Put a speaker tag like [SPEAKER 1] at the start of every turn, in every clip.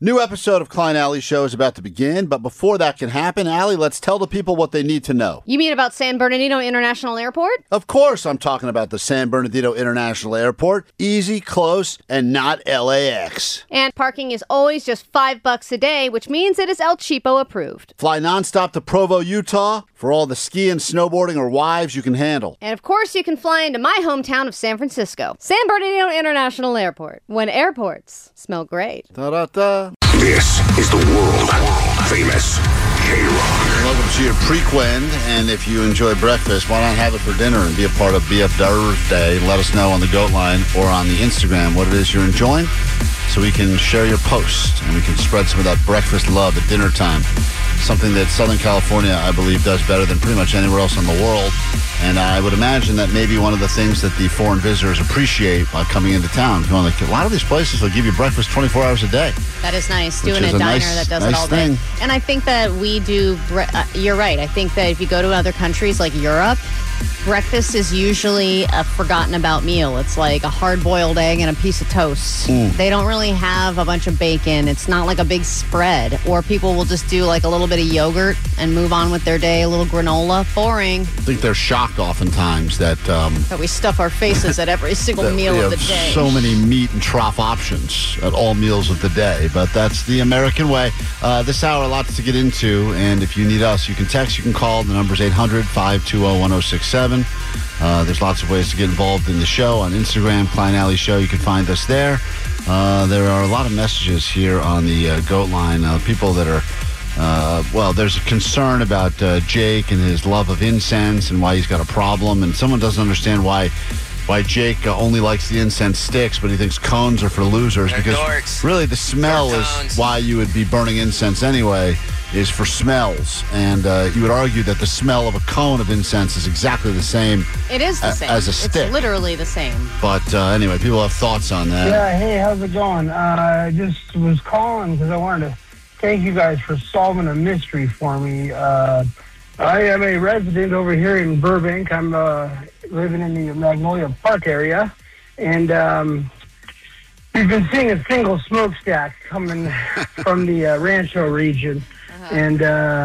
[SPEAKER 1] New episode of Klein Alley Show is about to begin, but before that can happen, Allie, let's tell the people what they need to know.
[SPEAKER 2] You mean about San Bernardino International Airport?
[SPEAKER 1] Of course I'm talking about the San Bernardino International Airport. Easy, close, and not LAX.
[SPEAKER 2] And parking is always just $5 a day, which means it is El Cheapo approved.
[SPEAKER 1] Fly nonstop to Provo, Utah for all the skiing, snowboarding, or wives you can handle.
[SPEAKER 2] And of course you can fly into my hometown of San Francisco. San Bernardino International Airport. When airports smell great.
[SPEAKER 1] Da-da-da.
[SPEAKER 3] This is the world-famous K-Rock.
[SPEAKER 1] Welcome to your Prequend, and if you enjoy breakfast, why not have it for dinner and be a part of BF Thursday? Let us know on the Goat Line or on the Instagram what it is you're enjoying so we can share your post and we can spread some of that breakfast love at dinner time. Something that Southern California, I believe, does better than pretty much anywhere else in the world. And I would imagine that maybe one of the things that the foreign visitors appreciate while coming into town, going like, a lot of these places will give you breakfast 24 hours a day.
[SPEAKER 2] That is nice, doing a diner that does it all day. And I think that we do, you're right, I think that if you go to other countries like Europe, breakfast is usually a forgotten about meal. It's like a hard-boiled egg and a piece of toast. They don't really have a bunch of bacon. It's not like a big spread. Or people will just do like a little bit of yogurt and move on with their day, a little granola. Boring.
[SPEAKER 1] I think they're shocked oftentimes that
[SPEAKER 2] we stuff our faces at every single meal of the day.
[SPEAKER 1] So many meat and trough options at all meals of the day, but that's the American way. This hour, lots to get into, and if you need us, you can text, you can call. The number's 800-520-1067. There's lots of ways to get involved in the show. On Instagram, Klein Alley Show, you can find us there. There are a lot of messages here on the Goat Line. People that are, there's a concern about Jake and his love of incense and why he's got a problem. And someone doesn't understand why Jake only likes the incense sticks, but he thinks cones are for losers.
[SPEAKER 4] They're
[SPEAKER 1] because
[SPEAKER 4] dorks.
[SPEAKER 1] Really the smell is why you would be burning incense anyway, is for smells. And you would argue that the smell of a cone of incense is exactly the same.
[SPEAKER 2] It is the same.
[SPEAKER 1] As a stick.
[SPEAKER 2] It's literally the same.
[SPEAKER 1] But anyway, people have thoughts on that.
[SPEAKER 5] Yeah, hey, how's it going? I just was calling because I wanted to thank you guys for solving a mystery for me. I am a resident over here in Burbank. I'm living in the Magnolia Park area, and we've been seeing a single smokestack coming from the Rancho region, and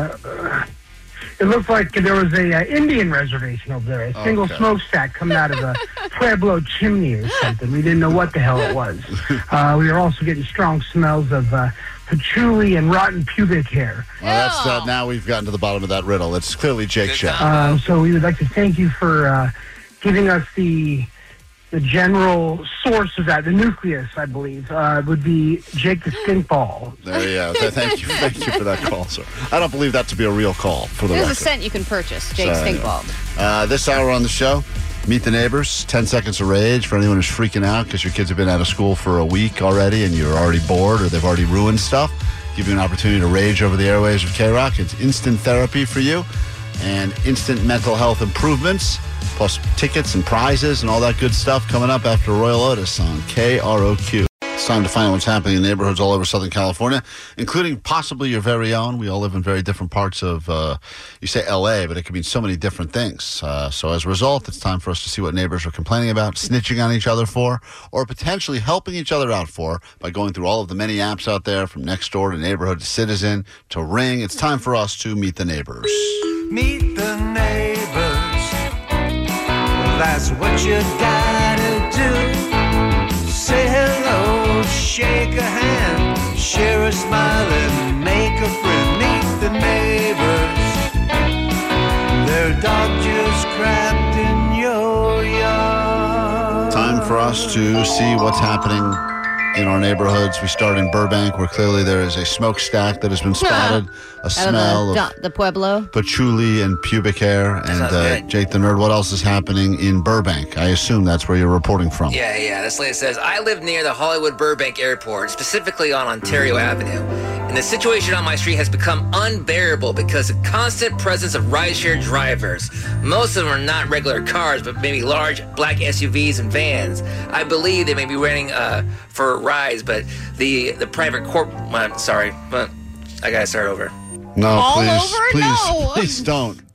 [SPEAKER 5] it looked like there was a Indian reservation over there, a single smokestack coming out of a Pueblo chimney or something. We didn't know what the hell it was. We were also getting strong smells of patchouli and rotten pubic hair.
[SPEAKER 1] Well, that's that. Now we've gotten to the bottom of that riddle. It's clearly Jake Shaw.
[SPEAKER 5] So we would like to thank you for giving us the general source of that. The nucleus, I believe, would be Jake the Stinkball.
[SPEAKER 1] There you go. Thank you for that call, sir. I don't believe that to be a real call, for the record.
[SPEAKER 2] There's a scent you can purchase, Jake Stinkball.
[SPEAKER 1] This hour on the show, Meet the Neighbors, 10 Seconds of Rage for anyone who's freaking out because your kids have been out of school for a week already and you're already bored or they've already ruined stuff. Give you an opportunity to rage over the airwaves with K-Rock. It's instant therapy for you and instant mental health improvements, plus tickets and prizes and all that good stuff coming up after Royal Otis on KROQ. It's time to find out what's happening in neighborhoods all over Southern California, including possibly your very own. We all live in very different parts of, you say L.A., but it could mean so many different things. So as a result, it's time for us to see what neighbors are complaining about, snitching on each other for, or potentially helping each other out for by going through all of the many apps out there, from Nextdoor to Neighborhood to Citizen to Ring. It's time for us to meet the neighbors.
[SPEAKER 6] Meet the neighbors. That's what you gotta do. Say hello, shake a hand, share a smile and make a friend. Meet the neighbors. Their dog just crapped in your yard.
[SPEAKER 1] Time for us to see what's happening in our neighborhoods. We start in Burbank, where clearly there is a smokestack that has been spotted. A smell of
[SPEAKER 2] the Pueblo.
[SPEAKER 1] patchouli and pubic hair. And Jake the Nerd, what else is happening in Burbank? I assume that's where you're reporting from.
[SPEAKER 4] Yeah. This lady says, I live near the Hollywood Burbank Airport, specifically on Ontario Avenue. And the situation on my street has become unbearable because of constant presence of rideshare drivers. Most of them are not regular cars, but maybe large black SUVs and vans. I believe they may be renting for rides, but the private sorry, but I gotta start over.
[SPEAKER 1] No,
[SPEAKER 2] All
[SPEAKER 1] please,
[SPEAKER 2] over? No.
[SPEAKER 1] please don't.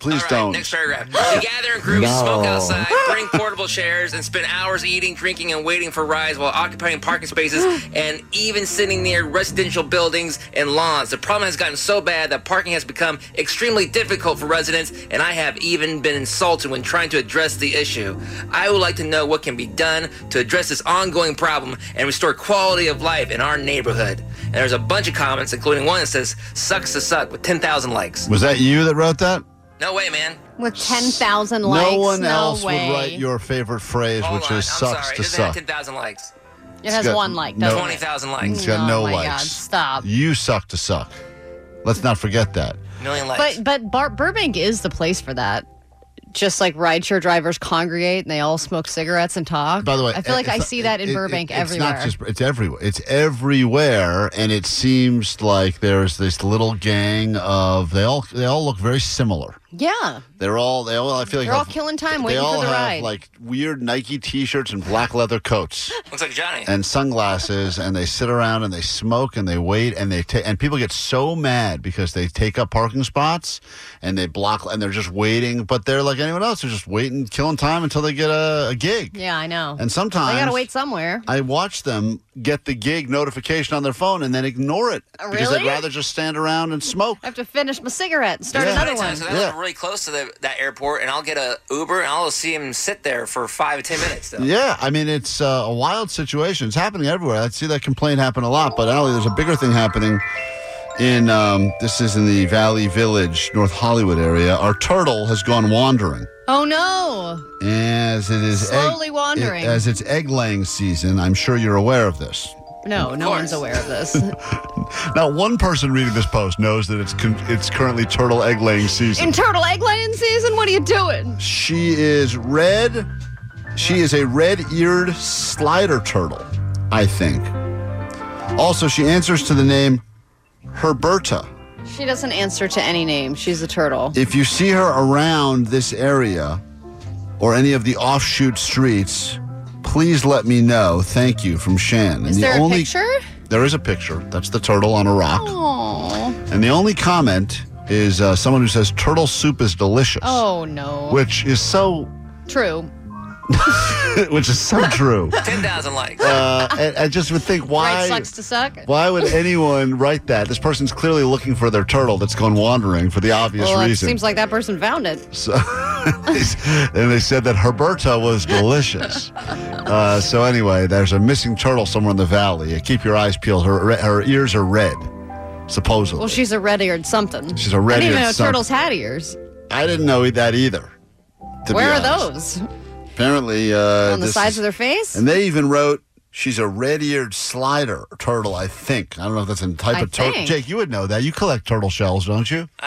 [SPEAKER 1] Please
[SPEAKER 4] All right,
[SPEAKER 1] don't.
[SPEAKER 4] Next paragraph. We gather in groups, smoke outside, bring portable chairs, and spend hours eating, drinking, and waiting for rides while occupying parking spaces and even sitting near residential buildings and lawns. The problem has gotten so bad that parking has become extremely difficult for residents, and I have even been insulted when trying to address the issue. I would like to know what can be done to address this ongoing problem and restore quality of life in our neighborhood. And there's a bunch of comments, including one that says, sucks to suck, with 10,000 likes.
[SPEAKER 1] Was that you that wrote that?
[SPEAKER 4] No way, man.
[SPEAKER 2] With 10,000 likes?
[SPEAKER 1] No one else
[SPEAKER 2] way.
[SPEAKER 1] would write your favorite phrase,
[SPEAKER 4] Hold
[SPEAKER 1] which
[SPEAKER 4] on,
[SPEAKER 1] is
[SPEAKER 4] I'm
[SPEAKER 1] sucks
[SPEAKER 4] sorry.
[SPEAKER 1] to
[SPEAKER 4] It doesn't have
[SPEAKER 1] suck.
[SPEAKER 4] 10,000 likes.
[SPEAKER 2] It has
[SPEAKER 1] got
[SPEAKER 2] one like,
[SPEAKER 1] no-
[SPEAKER 2] doesn't it?
[SPEAKER 4] 20,000 likes.
[SPEAKER 1] It's got no
[SPEAKER 2] Oh, my
[SPEAKER 1] likes.
[SPEAKER 2] God, stop.
[SPEAKER 1] You suck to suck. Let's not forget that.
[SPEAKER 4] Million likes.
[SPEAKER 2] But Burbank is the place for that. Just like rideshare drivers congregate and they all smoke cigarettes and talk.
[SPEAKER 1] By the way,
[SPEAKER 2] I feel like I see that in Burbank everywhere.
[SPEAKER 1] It's not just, it's everywhere. It's everywhere, and it seems like there's this little gang of they all look very similar.
[SPEAKER 2] Yeah.
[SPEAKER 1] They all I feel like
[SPEAKER 2] They're all killing time
[SPEAKER 1] they
[SPEAKER 2] waiting
[SPEAKER 1] all
[SPEAKER 2] for the
[SPEAKER 1] have
[SPEAKER 2] ride.
[SPEAKER 1] like weird Nike t-shirts and black leather coats
[SPEAKER 4] Looks like Johnny.
[SPEAKER 1] and sunglasses, and they sit around and they smoke and they wait and and people get so mad because they take up parking spots and they block and they're just waiting, but they're like anyone else. They're just waiting, killing time until they get a gig.
[SPEAKER 2] Yeah, I know.
[SPEAKER 1] And sometimes
[SPEAKER 2] they got to wait somewhere.
[SPEAKER 1] I watch them get the gig notification on their phone and then ignore it because they'd
[SPEAKER 2] Really?
[SPEAKER 1] rather just stand around and smoke.
[SPEAKER 2] I have to finish my cigarette and start
[SPEAKER 1] Yeah.
[SPEAKER 2] another one.
[SPEAKER 4] So I live really close to that airport, and I'll get a Uber, and I'll see him sit there for 5 to 10 minutes. Though.
[SPEAKER 1] Yeah, I mean, it's a wild situation. It's happening everywhere. I see that complaint happen a lot, but Allie, there's a bigger thing happening in, this is in the Valley Village, North Hollywood area. Our turtle has gone wandering.
[SPEAKER 2] Oh, no.
[SPEAKER 1] As it is
[SPEAKER 2] Slowly wandering.
[SPEAKER 1] as it's egg-laying season. I'm sure you're aware of this.
[SPEAKER 2] No, no one's aware of this.
[SPEAKER 1] Now, one person reading this post knows that it's currently turtle egg-laying season.
[SPEAKER 2] In turtle egg laying season, what are you doing?
[SPEAKER 1] She is red. She is a red-eared slider turtle, I think. Also, she answers to the name Herberta.
[SPEAKER 2] She doesn't answer to any name. She's a turtle.
[SPEAKER 1] If you see her around this area or any of the offshoot streets, please let me know. Thank you, from Shan.
[SPEAKER 2] Is there a picture?
[SPEAKER 1] There is a picture. That's the turtle on a rock.
[SPEAKER 2] Oh.
[SPEAKER 1] And the only comment is someone who says turtle soup is delicious.
[SPEAKER 2] Oh, no.
[SPEAKER 1] Which is so
[SPEAKER 2] True.
[SPEAKER 1] which is so true.
[SPEAKER 4] 10,000 likes.
[SPEAKER 1] I just would think, why
[SPEAKER 2] Right, sucks to suck.
[SPEAKER 1] Why would anyone write that? This person's clearly looking for their turtle that's gone wandering for the obvious
[SPEAKER 2] Well, it
[SPEAKER 1] reason.
[SPEAKER 2] seems like that person found it.
[SPEAKER 1] So, and they said that Herberta was delicious. So anyway, there's a missing turtle somewhere in the valley. Keep your eyes peeled. Her ears are red, supposedly.
[SPEAKER 2] Well, she's a red-eared something.
[SPEAKER 1] She's a
[SPEAKER 2] I
[SPEAKER 1] red-eared
[SPEAKER 2] didn't even know
[SPEAKER 1] something.
[SPEAKER 2] turtles had ears.
[SPEAKER 1] I didn't know that either. to
[SPEAKER 2] Where
[SPEAKER 1] be
[SPEAKER 2] are
[SPEAKER 1] honest.
[SPEAKER 2] those?
[SPEAKER 1] Apparently,
[SPEAKER 2] On the
[SPEAKER 1] this
[SPEAKER 2] sides
[SPEAKER 1] is-
[SPEAKER 2] of their face?
[SPEAKER 1] And they even wrote, she's a red-eared slider turtle, I think. I don't know if that's a type
[SPEAKER 2] I
[SPEAKER 1] of turtle.
[SPEAKER 2] think.
[SPEAKER 1] Jake, you would know that. You collect turtle shells, don't you?
[SPEAKER 4] I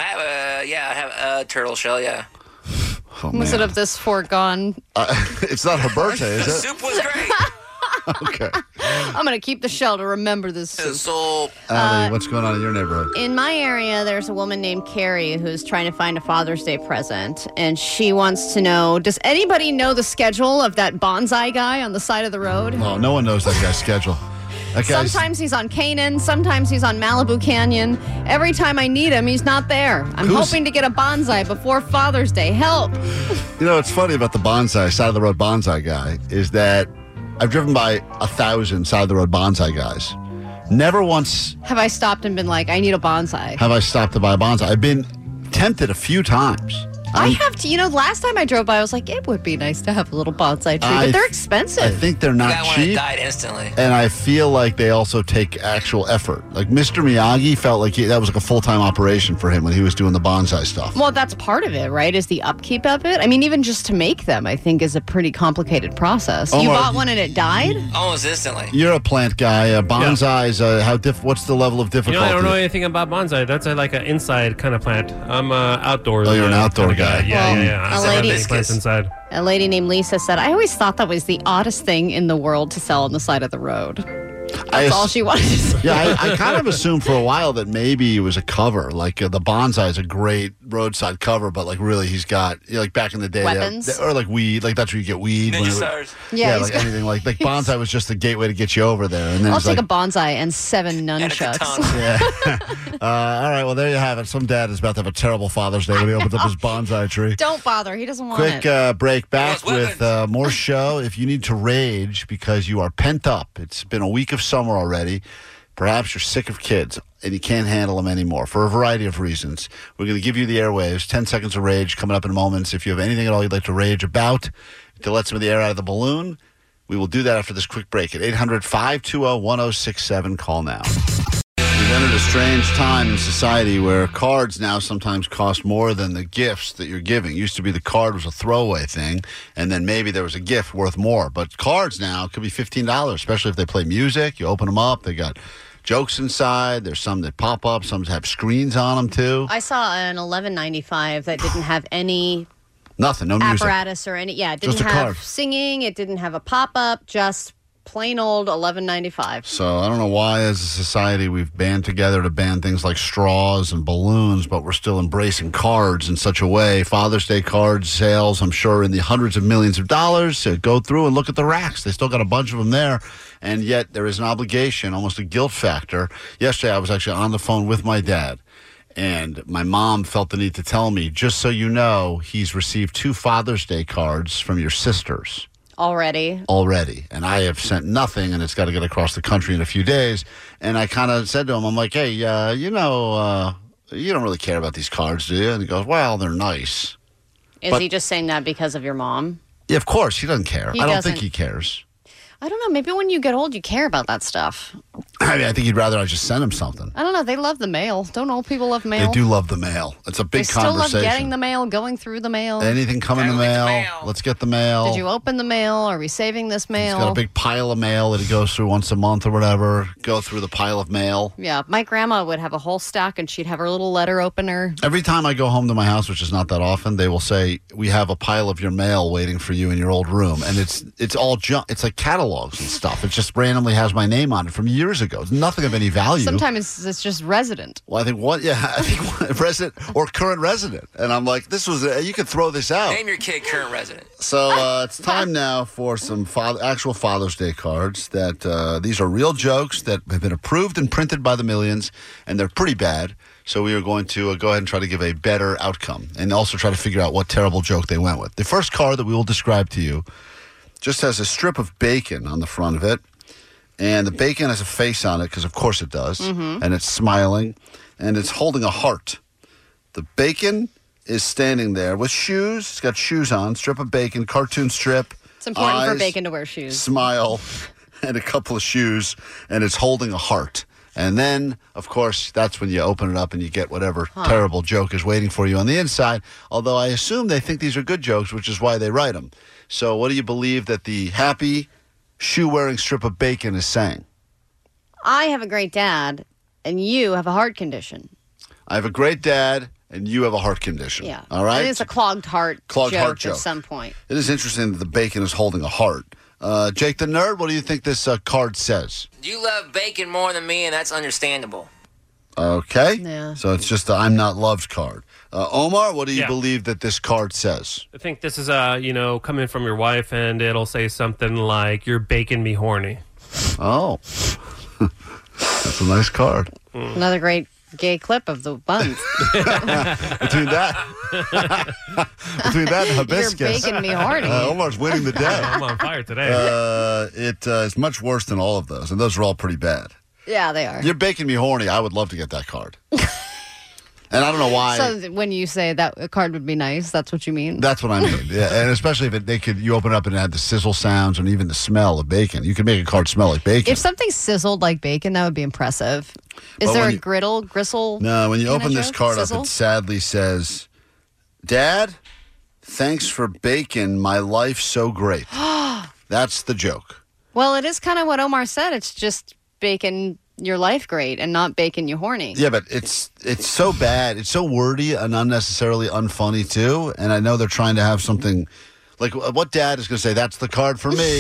[SPEAKER 4] have a turtle shell, yeah.
[SPEAKER 1] Oh,
[SPEAKER 2] Was
[SPEAKER 1] man.
[SPEAKER 2] it of this foregone?
[SPEAKER 1] It's not Herberta,
[SPEAKER 4] The
[SPEAKER 1] is it?
[SPEAKER 4] soup was great.
[SPEAKER 1] Okay.
[SPEAKER 2] I'm going to keep the shell to remember this soup.
[SPEAKER 4] So,
[SPEAKER 1] Allie, what's going on in your neighborhood?
[SPEAKER 2] In my area, there's a woman named Carrie who's trying to find a Father's Day present. And she wants to know, does anybody know the schedule of that bonsai guy on the side of the road?
[SPEAKER 1] Oh, no one knows that guy's schedule. That guy's,
[SPEAKER 2] Sometimes he's on Canaan, sometimes he's on Malibu Canyon. Every time I need him, he's not there. I'm
[SPEAKER 1] Who's-
[SPEAKER 2] hoping to get a bonsai before Father's Day. Help.
[SPEAKER 1] You know, what's funny about the bonsai, side of the road bonsai guy, is that I've driven by 1,000 side of the road bonsai guys. Never once
[SPEAKER 2] Have I stopped and been like, I need a bonsai?
[SPEAKER 1] have I stopped to buy a bonsai. I've been tempted a few times.
[SPEAKER 2] I have to, last time I drove by, I was like, it would be nice to have a little bonsai tree, but they're expensive.
[SPEAKER 1] I think they're
[SPEAKER 4] the
[SPEAKER 1] not
[SPEAKER 4] guy wanted
[SPEAKER 1] cheap.
[SPEAKER 4] died instantly.
[SPEAKER 1] And I feel like they also take actual effort. Like Mr. Miyagi felt like that was like a full-time operation for him when he was doing the bonsai stuff.
[SPEAKER 2] Well, that's part of it, right? Is the upkeep of it. I mean, even just to make them, I think, is a pretty complicated process. You
[SPEAKER 1] Omar,
[SPEAKER 2] bought one and it died?
[SPEAKER 4] Almost instantly.
[SPEAKER 1] You're a plant guy. Bonsais, what's the level of difficulty?
[SPEAKER 7] I don't know anything about bonsai. That's like an inside kind of plant. I'm outdoors.
[SPEAKER 1] Oh, you're an outdoor
[SPEAKER 7] kind of
[SPEAKER 1] guy.
[SPEAKER 7] Yeah.
[SPEAKER 2] A
[SPEAKER 7] I don't
[SPEAKER 2] lady-
[SPEAKER 7] have any plants inside.
[SPEAKER 2] A lady named Lisa said, I always thought that was the oddest thing in the world to sell on the side of the road. That's all she wanted to say.
[SPEAKER 1] Yeah, I kind of assumed for a while that maybe it was a cover. Like the Bonsai is a great roadside cover, but like really he's got, like back in the day.
[SPEAKER 2] Weapons.
[SPEAKER 1] Or like weed. Like that's where you get weed.
[SPEAKER 4] Ninja stars.
[SPEAKER 2] Yeah,
[SPEAKER 1] like anything. Like Bonsai was just the gateway to get you over there. And then
[SPEAKER 2] I'll take a bonsai and 7 nunchucks.
[SPEAKER 1] Yeah. All right, well, there you have it. Some dad is about to have a terrible Father's Day when he opens up his bonsai tree.
[SPEAKER 2] Don't bother. He doesn't want it.
[SPEAKER 1] Quick break. Back
[SPEAKER 4] Yes,
[SPEAKER 1] with more show. If you need to rage because you are pent up, it's been a week of summer already. Perhaps you're sick of kids and you can't handle them anymore for a variety of reasons. We're going to give you the airwaves. 10 seconds of rage coming up in moments. If you have anything at all you'd like to rage about, to let some of the air out of the balloon, we will do that after this quick break at 800-520-1067. Call now. We've entered a strange time in society where cards now sometimes cost more than the gifts that you're giving. It used to be the card was a throwaway thing, and then maybe there was a gift worth more. But cards now could be $15, especially if they play music. You open them up, they got jokes inside. There's some that pop up, some that have screens on them too.
[SPEAKER 2] I saw an $11.95 that didn't have any
[SPEAKER 1] Nothing, no music.
[SPEAKER 2] apparatus or any. Yeah, it didn't
[SPEAKER 1] Just a
[SPEAKER 2] have
[SPEAKER 1] card.
[SPEAKER 2] singing. It didn't have a pop-up. Just plain old $11.95.
[SPEAKER 1] So I don't know why, as a society, we've band together to ban things like straws and balloons, but we're still embracing cards in such a way. Father's Day card sales, I'm sure, in the hundreds of millions of dollars. Go through and look at the racks. They still got a bunch of them there, and yet there is an obligation, almost a guilt factor. Yesterday, I was actually on the phone with my dad, and my mom felt the need to tell me, just so you know, he's received 2 Father's Day cards from your sisters.
[SPEAKER 2] Already.
[SPEAKER 1] And I have sent nothing, and it's got to get across the country in a few days. And I kind of said to him, I'm like, hey, you don't really care about these cards, do you? And he goes, well, they're nice.
[SPEAKER 2] Is he just saying that because of your mom?
[SPEAKER 1] Yeah, of course. He doesn't care.
[SPEAKER 2] He
[SPEAKER 1] I don't
[SPEAKER 2] doesn't.
[SPEAKER 1] think he cares.
[SPEAKER 2] I don't know. Maybe when you get old, you care about that stuff.
[SPEAKER 1] I mean, I think he'd rather I just send him something.
[SPEAKER 2] I don't know. They love the mail. Don't old people love mail?
[SPEAKER 1] They do love the mail. It's a big
[SPEAKER 2] They still
[SPEAKER 1] conversation.
[SPEAKER 2] love getting the mail, going through the mail.
[SPEAKER 1] Anything come in the mail, let's get the mail.
[SPEAKER 2] Did you open the mail? Are we saving this mail?
[SPEAKER 1] He's got a big pile of mail that he goes through once a month or whatever. Go through the pile of mail.
[SPEAKER 2] Yeah, my grandma would have a whole stack, and she'd have her little letter opener.
[SPEAKER 1] Every time I go home to my house, which is not that often, they will say, we have a pile of your mail waiting for you in your old room. And it's all junk. It's like catalogs and stuff. It just randomly has my name on it from years ago. It's nothing of any value.
[SPEAKER 2] Sometimes it's just resident.
[SPEAKER 1] Well, I think resident or current resident. And I'm like, you could throw this out.
[SPEAKER 4] Name your kid current resident.
[SPEAKER 1] So it's time now for some actual Father's Day cards. These are real jokes that have been approved and printed by the millions, and they're pretty bad. So we are going to go ahead and try to give a better outcome, and also try to figure out what terrible joke they went with. The first card that we will describe to you just has a strip of bacon on the front of it, and the bacon has a face on it, because of course it does, and it's smiling, and it's holding a heart. The bacon is standing there with shoes. It's got shoes on, strip of bacon, cartoon strip.
[SPEAKER 2] It's important for
[SPEAKER 1] eyes,
[SPEAKER 2] bacon to wear shoes.
[SPEAKER 1] Smile, and a couple of shoes, and it's holding a heart. And then, of course, that's when you open it up and you get whatever terrible joke is waiting for you on the inside, although I assume they think these are good jokes, which is why they write them. So what do you believe that the happy shoe-wearing strip of bacon is saying?
[SPEAKER 2] I have a great dad, and you have a heart condition.
[SPEAKER 1] I have a great dad, and you have a heart condition.
[SPEAKER 2] Yeah.
[SPEAKER 1] All right?
[SPEAKER 2] It's a clogged heart joke at some point.
[SPEAKER 1] It is interesting that the bacon is holding a heart. Jake the Nerd, what do you think this card says?
[SPEAKER 4] You love bacon more than me, and that's understandable.
[SPEAKER 1] Okay.
[SPEAKER 2] Yeah.
[SPEAKER 1] So it's just the I'm not loved card. Omar, what do you
[SPEAKER 7] Yeah.
[SPEAKER 1] believe that this card says?
[SPEAKER 7] I think this is, coming from your wife, and it'll say something like, you're baking me horny.
[SPEAKER 1] Oh. That's a nice card.
[SPEAKER 2] Another great gay clip of the buns.
[SPEAKER 1] Between that and hibiscus.
[SPEAKER 2] You're baking me horny.
[SPEAKER 1] Omar's winning the day.
[SPEAKER 7] I'm on fire today.
[SPEAKER 1] It is much worse than all of those, and those are all pretty bad.
[SPEAKER 2] Yeah, they are.
[SPEAKER 1] You're baking me horny. I would love to get that card. And I don't know why.
[SPEAKER 2] So when you say that a card would be nice, that's what you mean?
[SPEAKER 1] That's what I mean. Yeah, and especially if you open it up and it had the sizzle sounds and even the smell of bacon. You could make a card smell like bacon.
[SPEAKER 2] If something sizzled like bacon, that would be impressive. Is there a gristle?
[SPEAKER 1] No, when you
[SPEAKER 2] kinda
[SPEAKER 1] open this
[SPEAKER 2] joke?
[SPEAKER 1] card
[SPEAKER 2] Sizzle?
[SPEAKER 1] up, it sadly says, Dad, thanks for bacon. My life's so great. That's the joke.
[SPEAKER 2] Well, it is kind of what Omar said. It's just bacon your life great and not bacon you horny.
[SPEAKER 1] Yeah, but it's so bad. It's so wordy and unnecessarily unfunny, too. And I know they're trying to have something like, what dad is going to say, that's the card for me?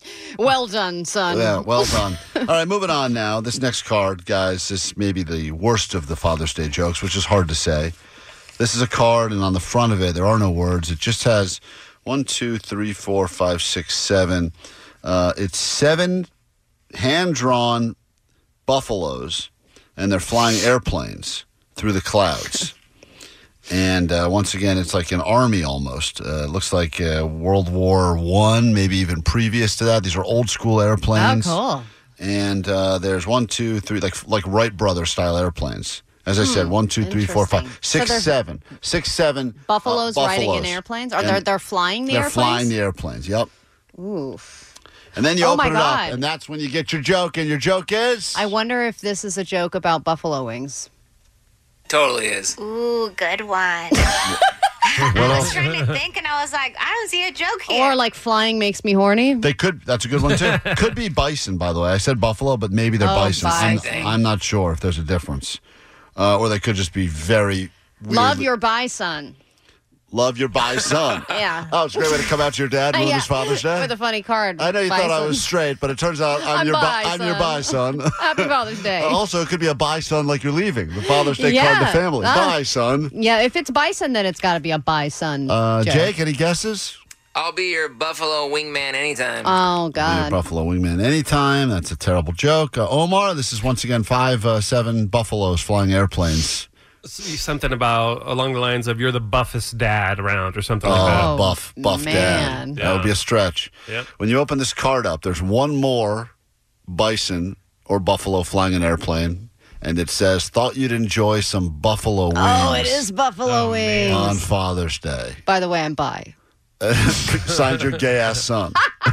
[SPEAKER 2] Well done, son.
[SPEAKER 1] Yeah, well done. All right, moving on now. This next card, guys, is maybe the worst of the Father's Day jokes, which is hard to say. This is a card, and on the front of it, there are no words. It just has 1, 2, 3, 4, 5, 6, 7. It's 7 hand-drawn buffaloes, and they're flying airplanes through the clouds. And once again, it's like an army almost. It looks like World War I, maybe even previous to that. These are old-school airplanes.
[SPEAKER 2] Oh, cool.
[SPEAKER 1] And there's 1, 2, 3, like Wright Brothers style airplanes. As I said, 1, 2, 3, 4, 5, 6, 7. 6, 7.
[SPEAKER 2] Buffaloes riding in airplanes? They're flying the airplanes?
[SPEAKER 1] They're flying the airplanes, yep.
[SPEAKER 2] Oof.
[SPEAKER 1] And then you open it up, and that's when you get your joke. And your joke is?
[SPEAKER 2] I wonder if this is a joke about buffalo wings.
[SPEAKER 4] Totally is.
[SPEAKER 8] Ooh, good one.
[SPEAKER 1] What
[SPEAKER 8] I
[SPEAKER 1] else?
[SPEAKER 8] was trying to think, and I was like, I don't see a joke here.
[SPEAKER 2] Or like flying makes me horny.
[SPEAKER 1] They could. That's a good one, too. Could be bison, by the way. I said buffalo, but maybe they're bison. I'm not sure if there's a difference. Or they could just be very weird.
[SPEAKER 2] Love your bison.
[SPEAKER 1] Love your bison.
[SPEAKER 2] Yeah.
[SPEAKER 1] Oh, it's a great way to come out to your dad and his Father's Day.
[SPEAKER 2] With a funny card.
[SPEAKER 1] I know you thought I was straight, but it turns out I'm your bison.
[SPEAKER 2] Happy Father's Day.
[SPEAKER 1] Also, it could be a bison like you're leaving. The Father's Day card to family. Bye, son.
[SPEAKER 2] Yeah, if it's bison, then it's got to be a bison.
[SPEAKER 1] Jake, any guesses?
[SPEAKER 4] I'll be your buffalo wingman anytime.
[SPEAKER 2] Oh, God.
[SPEAKER 1] Your buffalo wingman anytime. That's a terrible joke. Omar, this is once again 5, 7 buffaloes flying airplanes.
[SPEAKER 7] Something about along the lines of you're the buffest dad around or something like that.
[SPEAKER 1] Buff
[SPEAKER 2] man.
[SPEAKER 1] dad. That would be a stretch.
[SPEAKER 7] Yep.
[SPEAKER 1] When you open this card up, there's one more bison or buffalo flying an airplane, and it says, thought you'd enjoy some buffalo wings.
[SPEAKER 2] Oh, it is buffalo wings.
[SPEAKER 1] On Father's Day.
[SPEAKER 2] By the way, I'm bi.
[SPEAKER 1] Signed your gay-ass son.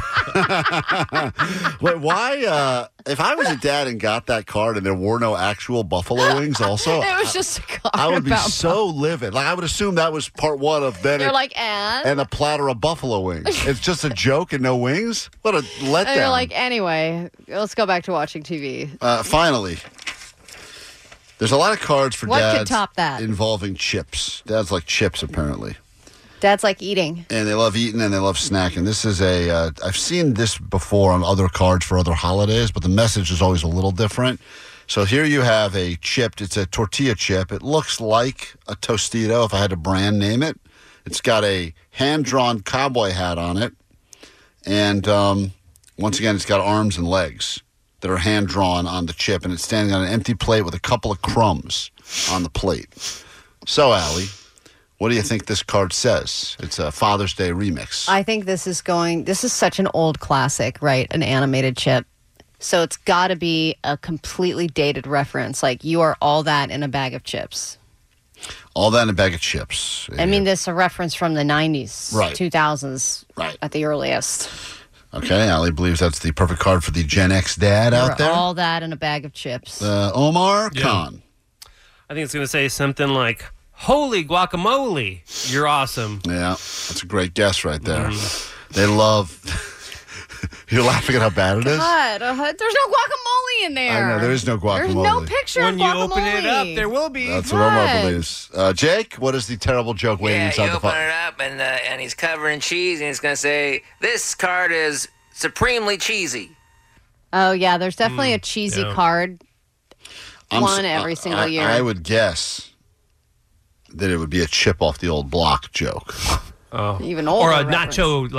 [SPEAKER 1] Wait, why? If I was a dad and got that card and there were no actual buffalo wings also.
[SPEAKER 2] It was just a card.
[SPEAKER 1] I would be
[SPEAKER 2] about
[SPEAKER 1] so livid. Like, I would assume that was part one of then.
[SPEAKER 2] You're like, and
[SPEAKER 1] a platter of buffalo wings. It's just a joke and no wings? What a letdown.
[SPEAKER 2] And you're like, anyway, let's go back to watching TV.
[SPEAKER 1] Finally. There's a lot of cards for
[SPEAKER 2] What
[SPEAKER 1] dads
[SPEAKER 2] could top that?
[SPEAKER 1] involving chips. Dads like chips, apparently.
[SPEAKER 2] Dads like eating.
[SPEAKER 1] And they love eating and they love snacking. This is I've seen this before on other cards for other holidays, but the message is always a little different. So here you have a chip. It's a tortilla chip. It looks like a Tostito if I had to brand name it. It's got a hand-drawn cowboy hat on it. And once again, it's got arms and legs that are hand-drawn on the chip. And it's standing on an empty plate with a couple of crumbs on the plate. So, Allie, what do you think this card says? It's a Father's Day remix.
[SPEAKER 2] I think this is such an old classic, right? An animated chip. So it's got to be a completely dated reference. Like, you are all that in a bag of chips.
[SPEAKER 1] All that in a bag of chips.
[SPEAKER 2] I mean, this is a reference from the 90s,
[SPEAKER 1] right.
[SPEAKER 2] 2000s,
[SPEAKER 1] right.
[SPEAKER 2] At the earliest.
[SPEAKER 1] Okay, Allie believes that's the perfect card for the Gen X dad out there.
[SPEAKER 2] All that in a bag of chips.
[SPEAKER 1] Omar Khan.
[SPEAKER 7] I think it's going to say something like, holy guacamole, you're awesome.
[SPEAKER 1] Yeah, that's a great guess right there. They love... You're laughing at how bad it is?
[SPEAKER 2] God, there's no guacamole in there.
[SPEAKER 1] I know, there is no guacamole.
[SPEAKER 2] There's no picture of guacamole.
[SPEAKER 7] When you open it up, there will be.
[SPEAKER 1] That's what Omar believes. Jake, what is the terrible joke waiting inside the
[SPEAKER 4] file? Yeah, you open it up, and he's covered in cheese, and he's going to say, this card is supremely cheesy.
[SPEAKER 2] Oh, yeah, there's definitely a cheesy card. Every single year.
[SPEAKER 1] I would guess that it would be a chip off the old block joke.
[SPEAKER 7] Oh.
[SPEAKER 2] Even older.
[SPEAKER 7] Or a
[SPEAKER 2] reference.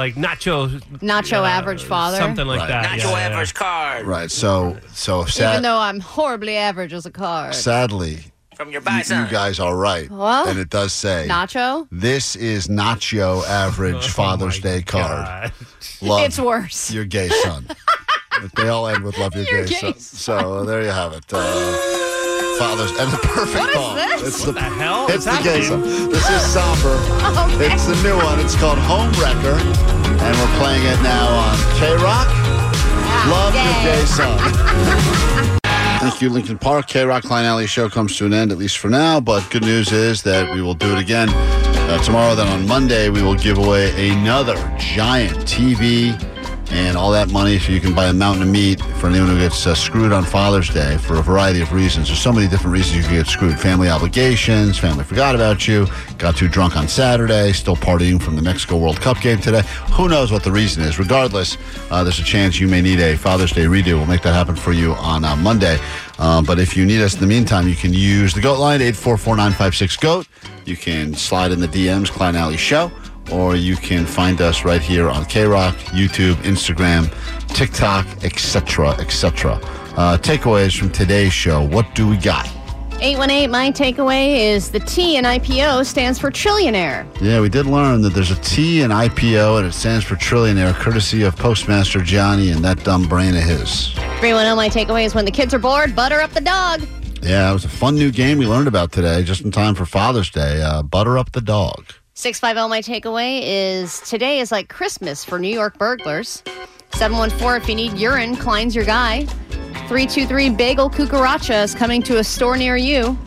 [SPEAKER 7] nacho
[SPEAKER 2] average father.
[SPEAKER 7] Something like
[SPEAKER 1] Right.
[SPEAKER 7] that.
[SPEAKER 4] Nacho average card.
[SPEAKER 1] Right, so
[SPEAKER 2] even though I'm horribly average as a card.
[SPEAKER 1] Sadly,
[SPEAKER 4] from your bison.
[SPEAKER 1] You guys are right.
[SPEAKER 2] Well,
[SPEAKER 1] and it does say
[SPEAKER 2] Nacho?
[SPEAKER 1] This is Nacho average Father's Day card. Love
[SPEAKER 2] it's worse.
[SPEAKER 1] Your gay son. They all end with love your gay son. So there you have it. Fathers and the perfect call.
[SPEAKER 2] What is this?
[SPEAKER 1] It's
[SPEAKER 7] what the hell?
[SPEAKER 1] It's the gay son. This is somber. Okay. It's the new one. It's called Home Wrecker, and we're playing it now on K-Rock. Love your gay son. Thank you, Lincoln Park. K-Rock Klein Alley Show comes to an end, at least for now. But good news is that we will do it again tomorrow. Then on Monday, we will give away another giant TV And all that money so you can buy a mountain of meat for anyone who gets screwed on Father's Day for a variety of reasons. There's so many different reasons you can get screwed. Family obligations, family forgot about you, got too drunk on Saturday, still partying from the Mexico World Cup game today. Who knows what the reason is? Regardless, there's a chance you may need a Father's Day redo. We'll make that happen for you on Monday. But if you need us in the meantime, you can use the GOAT line, 844-956-GOAT. You can slide in the DMs, Klein Alley Show. Or you can find us right here on K-Rock, YouTube, Instagram, TikTok, etc., etc. Takeaways from today's show. What do we got?
[SPEAKER 2] 818, my takeaway is the T in IPO stands for trillionaire.
[SPEAKER 1] Yeah, we did learn that there's a T in IPO, and it stands for trillionaire, courtesy of Postmaster Johnny and that dumb brain of his.
[SPEAKER 2] 310, my takeaway is when the kids are bored, butter up the dog.
[SPEAKER 1] Yeah, it was a fun new game we learned about today, just in time for Father's Day. Butter up the dog.
[SPEAKER 2] 650, my takeaway is today is like Christmas for New York burglars. 714, if you need urine, Klein's your guy. 323, Bagel Cucaracha is coming to a store near you.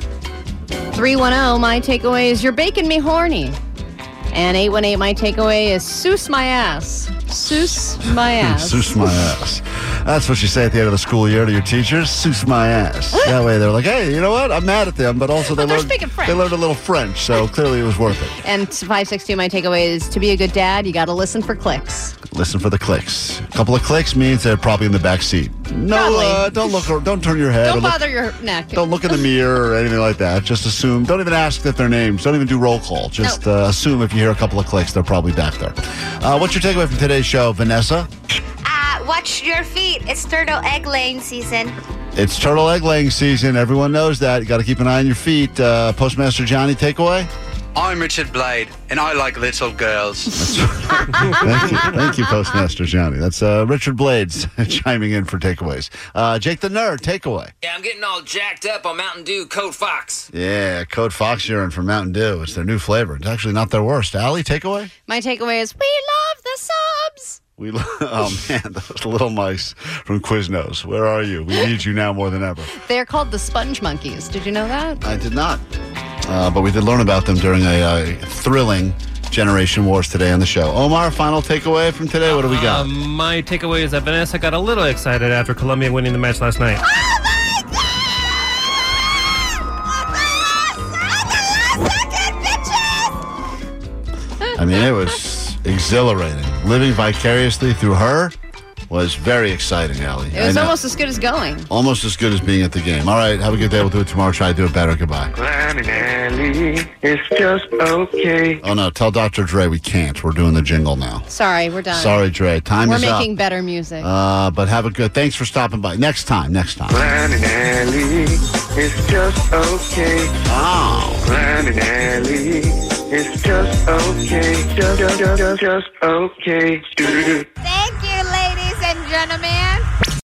[SPEAKER 2] 310, my takeaway is you're baking me horny. And 818, my takeaway is Seuss my ass. Seuss my ass.
[SPEAKER 1] Seuss my ass. That's what you say at the end of the school year to your teachers. Seuss my ass. That way they're like, hey, you know what? I'm mad at them, but also they learned a little French, so clearly it was worth it.
[SPEAKER 2] And 562, my takeaway is to be a good dad, you got to listen for clicks.
[SPEAKER 1] Listen for the clicks. A couple of clicks means they're probably in the back seat. No, don't look. Don't turn your head.
[SPEAKER 2] Don't bother your neck.
[SPEAKER 1] Don't look in the mirror or anything like that. Just assume. Don't even ask that their names. Don't even do roll call. Just assume if you hear a couple of clicks, they're probably back there. What's your takeaway from today's show, Vanessa?
[SPEAKER 8] Watch your feet. It's turtle egg laying season.
[SPEAKER 1] It's turtle egg laying season. Everyone knows that. You got to keep an eye on your feet. Postmaster Johnny, takeaway?
[SPEAKER 9] I'm Richard Blade, and I like little girls.
[SPEAKER 1] Thank you, Postmaster Johnny. That's Richard Blades chiming in for takeaways. Jake the Nerd, takeaway.
[SPEAKER 4] Yeah, I'm getting all jacked up on Mountain Dew Code Fox.
[SPEAKER 1] Yeah, Code Fox urine from Mountain Dew. It's their new flavor. It's actually not their worst. Allie, takeaway?
[SPEAKER 2] My takeaway is we love the subs.
[SPEAKER 1] Oh, man, those little mice from Quiznos. Where are you? We need you now more than ever.
[SPEAKER 2] They're called the Sponge Monkeys. Did you know that?
[SPEAKER 1] I did not. But we did learn about them during a thrilling Generation Wars today on the show. Omar, final takeaway from today? What do we got?
[SPEAKER 7] My takeaway is that Vanessa got a little excited after Colombia winning the match last night.
[SPEAKER 1] I mean, it was exhilarating. Living vicariously through her was very exciting, Allie.
[SPEAKER 2] It was almost as good as going.
[SPEAKER 1] Almost as good as being at the game. All right, have a good day. We'll do it tomorrow. Try to do it better. Goodbye.
[SPEAKER 5] It's just okay.
[SPEAKER 1] Oh, no. Tell Dr. Dre we can't. We're doing the jingle now.
[SPEAKER 2] Sorry, we're done.
[SPEAKER 1] Sorry, Dre. Time is up.
[SPEAKER 2] We're making better music.
[SPEAKER 1] But have a good... Thanks for stopping by. Next time.
[SPEAKER 5] Klein and Alley, it's just okay.
[SPEAKER 1] Oh.
[SPEAKER 5] Klein and Alley, it's just okay. Just okay.
[SPEAKER 8] Thank you, ladies and gentlemen.